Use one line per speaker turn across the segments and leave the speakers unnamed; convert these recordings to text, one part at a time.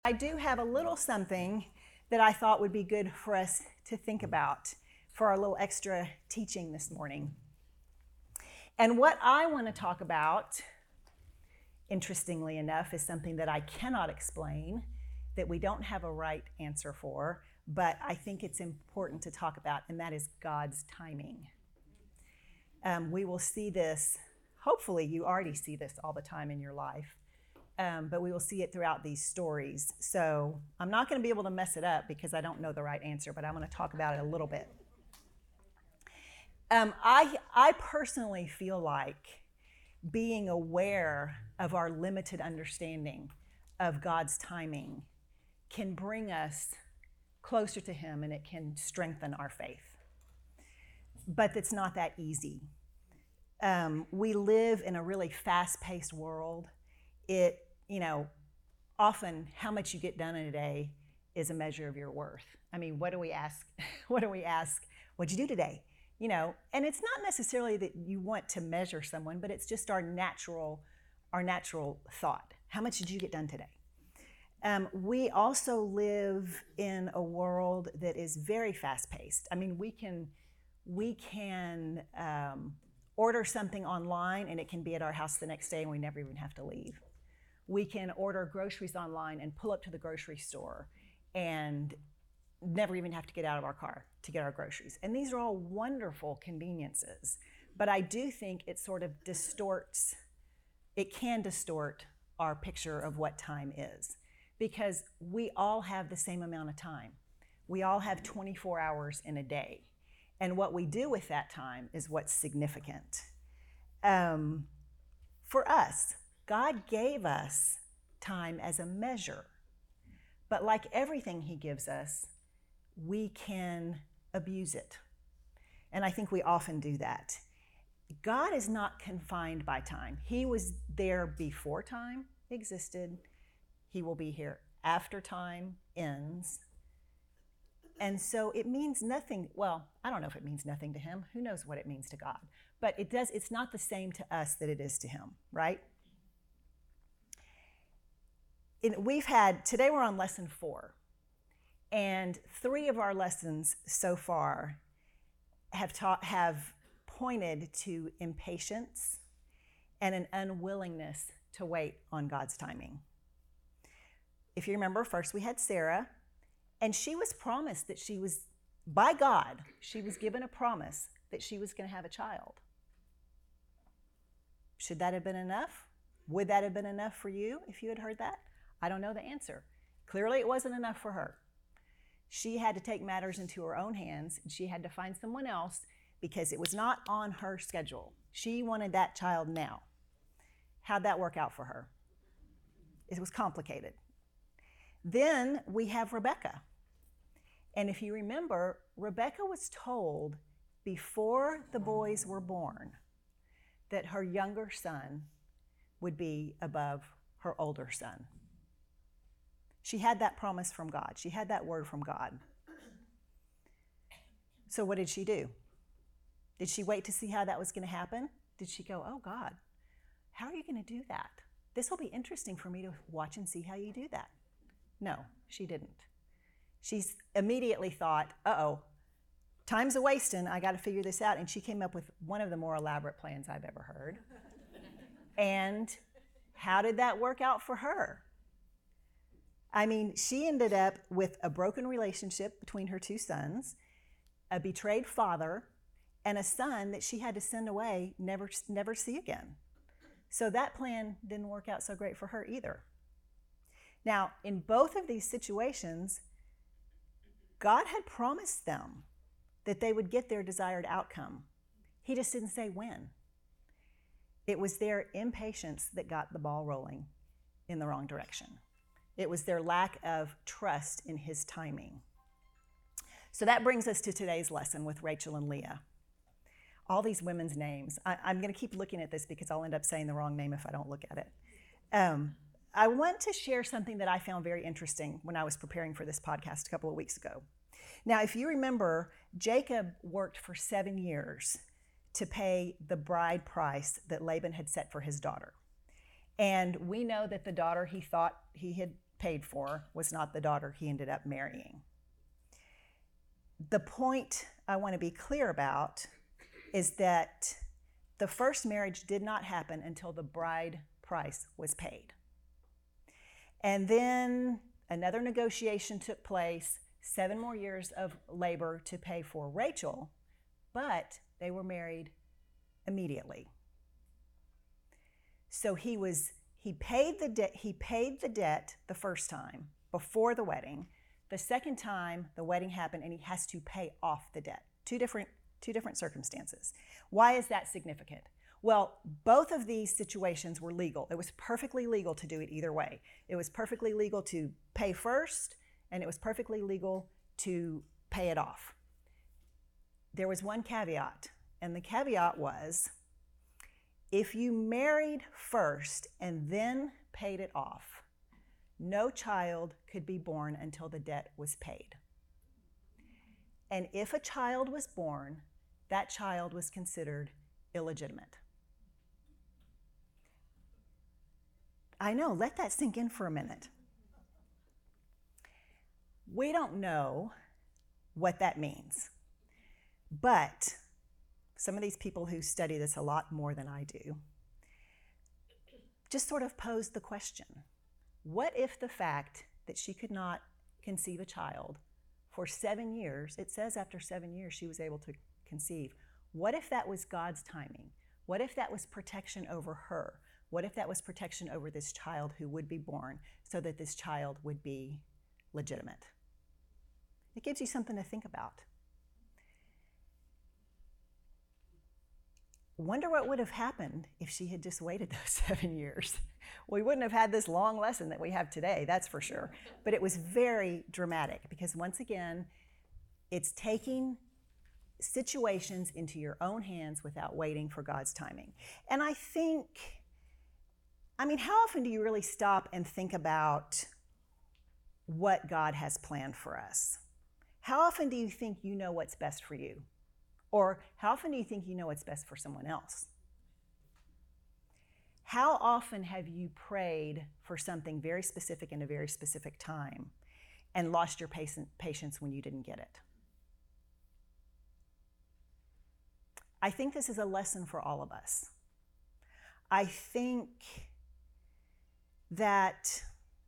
I do have a little something that I thought would be good for us to think about for our little extra teaching this morning. And what I want to talk about, interestingly enough, is something that I cannot explain, that we don't have a right answer for, but I think it's important to talk about, and that is God's timing. We will see this, hopefully, you already see this all the time in your life. But we will see it throughout these stories. So I'm not going to be able to mess it up because I don't know the right answer, but I'm going to talk about it a little bit. I personally feel like being aware of our limited understanding of God's timing can bring us closer to Him, and it can strengthen our faith. But it's not that easy. We live in a really fast-paced world. Often how much you get done in a day is a measure of your worth. I mean, what do we ask? What'd you do today? And it's not necessarily that you want to measure someone, but it's just our natural thought. How much did you get done today? We also live in a world that is very fast-paced. I mean, we can order something online and it can be at our house the next day and we never even have to leave. We can order groceries online and pull up to the grocery store and never even have to get out of our car to get our groceries. And these are all wonderful conveniences. But I do think it sort of can distort our picture of what time is. Because we all have the same amount of time. We all have 24 hours in a day. And what we do with that time is what's significant. For us, God gave us time as a measure. But like everything He gives us, we can abuse it. And I think we often do that. God is not confined by time. He was there before time existed. He will be here after time ends. And so it means nothing. Well, I don't know if it means nothing to Him. Who knows what it means to God? But it's not the same to us that it is to Him, right? Today we're on lesson 4. And 3 of our lessons so far have pointed to impatience and an unwillingness to wait on God's timing. If you remember, first we had Sarah, and she was promised that by God, she was given a promise that she was going to have a child. Should that have been enough? Would that have been enough for you if you had heard that? I don't know the answer. Clearly, it wasn't enough for her. She had to take matters into her own hands, and she had to find someone else because it was not on her schedule. She wanted that child now. How'd that work out for her? It was complicated. Then we have Rebecca. And if you remember, Rebecca was told before the boys were born that her younger son would be above her older son. She had that promise from God. She had that word from God. So what did she do? Did she wait to see how that was going to happen? Did she go, oh God, how are you going to do that? This will be interesting for me to watch and see how you do that. No, she didn't. She's immediately thought, time's a wasting. I got to figure this out. And she came up with one of the more elaborate plans I've ever heard. And how did that work out for her? I mean, she ended up with a broken relationship between her 2 sons, a betrayed father, and a son that she had to send away, never see again. So that plan didn't work out so great for her either. Now, in both of these situations, God had promised them that they would get their desired outcome. He just didn't say when. It was their impatience that got the ball rolling in the wrong direction. It was their lack of trust in His timing. So that brings us to today's lesson with Rachel and Leah. All these women's names. I'm going to keep looking at this because I'll end up saying the wrong name if I don't look at it. I want to share something that I found very interesting when I was preparing for this podcast a couple of weeks ago. Now, if you remember, Jacob worked for 7 years to pay the bride price that Laban had set for his daughter. And we know that the daughter he thought he had paid for was not the daughter he ended up marrying. The point I want to be clear about is that the first marriage did not happen until the bride price was paid. And then another negotiation took place, 7 more years of labor to pay for Rachel, but they were married immediately. So he paid the debt the first time before the wedding. The second time the wedding happened and he has to pay off the debt. Two different circumstances. Why is that significant? Well, both of these situations were legal. It was perfectly legal to do it either way. It was perfectly legal to pay first, and it was perfectly legal to pay it off. There was one caveat, and the caveat was, if you married first and then paid it off, no child could be born until the debt was paid. And if a child was born, that child was considered illegitimate. I know, let that sink in for a minute. We don't know what that means, but some of these people who study this a lot more than I do just sort of posed the question, what if the fact that she could not conceive a child for 7 years, it says after 7 years she was able to conceive, what if that was God's timing? What if that was protection over her? What if that was protection over this child who would be born so that this child would be legitimate? It gives you something to think about. Wonder what would have happened if she had just waited those 7 years. We wouldn't have had this long lesson that we have today, that's for sure. But it was very dramatic because once again, it's taking situations into your own hands without waiting for God's timing. And how often do you really stop and think about what God has planned for us? How often do you think you know what's best for you? Or how often do you think you know what's best for someone else? How often have you prayed for something very specific in a very specific time and lost your patience when you didn't get it? I think this is a lesson for all of us. I think that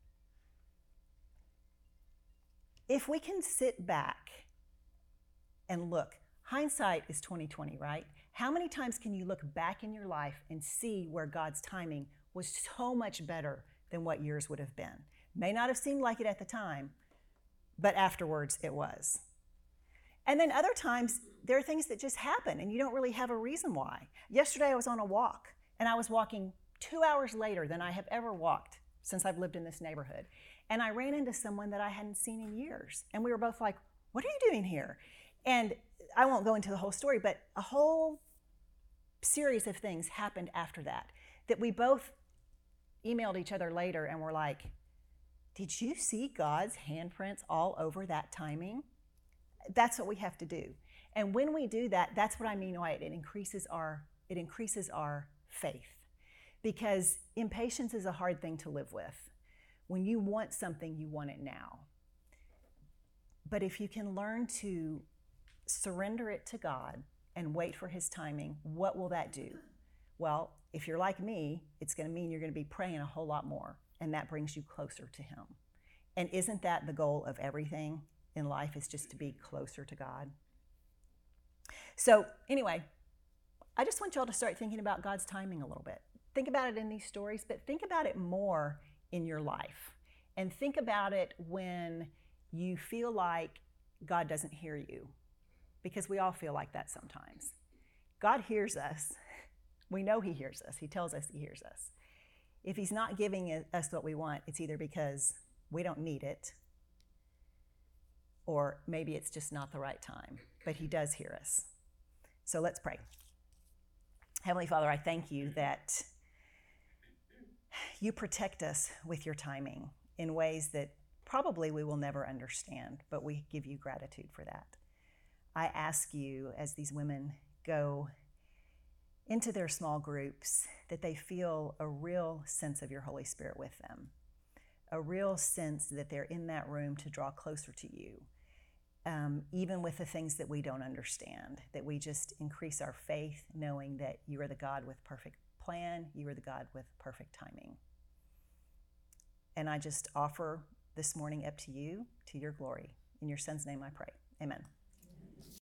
if we can sit back and look, hindsight is 20/20, right? How many times can you look back in your life and see where God's timing was so much better than what yours would have been? May not have seemed like it at the time, but afterwards it was. And then other times, there are things that just happen and you don't really have a reason why. Yesterday I was on a walk and I was walking 2 hours later than I have ever walked since I've lived in this neighborhood. And I ran into someone that I hadn't seen in years. And we were both like, what are you doing here? And I won't go into the whole story, but a whole series of things happened after that we both emailed each other later and were like, did you see God's handprints all over that timing? That's what we have to do. And when we do that, that's what I mean by it. It increases our faith. Because impatience is a hard thing to live with. When you want something, you want it now. But if you can learn to surrender it to God and wait for his timing, what will that do? Well, if you're like me, it's going to mean you're going to be praying a whole lot more, and that brings you closer to him. And isn't that the goal of everything in life, is just to be closer to God? So anyway, I just want y'all to start thinking about God's timing a little bit. Think about it in these stories, but think about it more in your life. And think about it when you feel like God doesn't hear you, because we all feel like that sometimes. God hears us. We know he hears us. He tells us he hears us. If he's not giving us what we want, it's either because we don't need it, or maybe it's just not the right time, but he does hear us. So let's pray. Heavenly Father, I thank you that you protect us with your timing in ways that probably we will never understand, but we give you gratitude for that. I ask you, as these women go into their small groups, that they feel a real sense of your Holy Spirit with them, a real sense that they're in that room to draw closer to you, even with the things that we don't understand, that we just increase our faith knowing that you are the God with perfect plan, you are the God with perfect timing. And I just offer this morning up to you, to your glory. In your Son's name I pray. Amen.